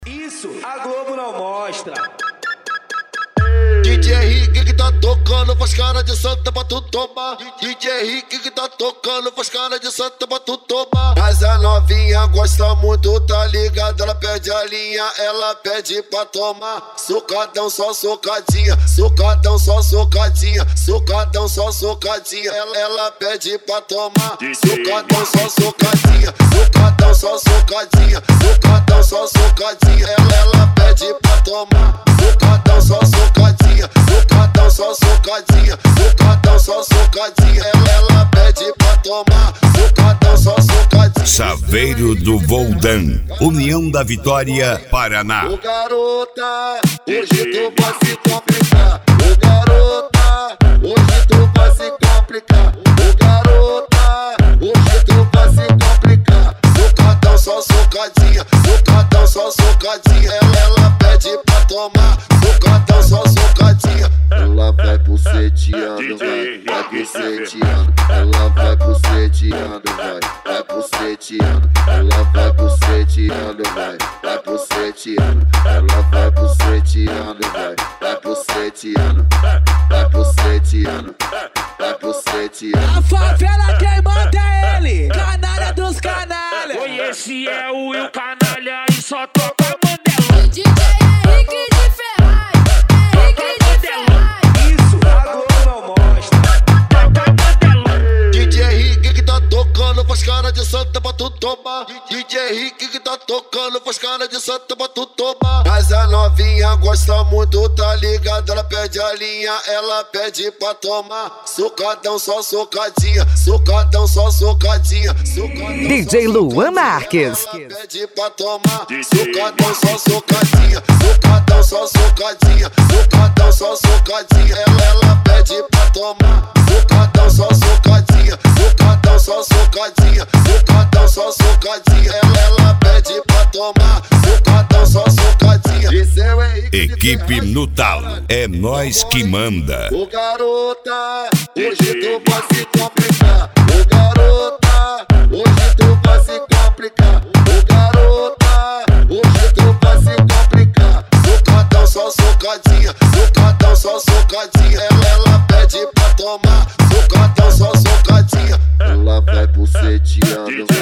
Isso a Globo não mostra. DJ Henrique que tá tocando, faz cara de santa pra tu tomar. DJ Henrique que tá tocando, faz cara de santa pra tu tomar. Mas a novinha gosta muito, tá ligado? Ela perde a linha, ela pede pra tomar. Socadão, só socadinha, socadão, só socadinha, socadão, só socadinha. Ela pede pra tomar. Socadão, só socadinha, socadão, só socadinha, socadão, só socadinha. Ela pede pra tomar. Socadão, só socadinha, socadão, só socadinha, socadão, só socadinha. Ela pede pra tomar. Socadão, só socadinha. Saveiro do Voldan, União da Vitória, Paraná. Ô garota, hoje tu vai se complicar. Ô garota, hoje tu vai se complicar. Ô garota, hoje tu vai se complicar. Socadão, só socadinha, socadão, só socadinha. Ela pede pra tomar. Socadão, só socadinha. Ela vai buceteando, vai buceteando. Ela vai buceteando, vai buceteando. Ela vai buceteando, vai buceteando. Ela vai buceteando, vai buceteando. Vai buceteando, vai buceteando. A favela quem manda é ele, canalha dos canalha. Oi, esse é o Will Canalha e só toca Mandela. DJ Henrique de Ferraz, Henrique de Ferraz. Isso a Globo não mostra. Toca Mandela. DJ Henrique que tá tocando, faz cara de santa pra tu tomar. DJ Henrique que tá tocando, faz cara de santa pra tu tomar. Mas a novinha gosta muito, tá ligado? Ela perde a linha, ela pede pra tomar. Socadão, só socadinha, socadão, só socadinha, socadão. DJ Luan Marques. Ela pede pra tomar. Socadão, só socadinha, socadão, só socadinha, socadão, só socadinha. Ela pede pra tomar. Socadão, só socadinha, socadão, só socadinha, socadão, só socadinha. Ela pede pra tomar. Socadão, só socadinha. Esse é o Henrique. Equipe no talo, é nós que manda. Ô garota, hoje tu vai se complicar. Ô garota, hoje tu vai se complicar. Ô garota, hoje tu vai se complicar. Socadão, só socadinha, socadão, só socadinha. Ela pede pra tomar. Socadão, só socadinha. Ela vai buceteando,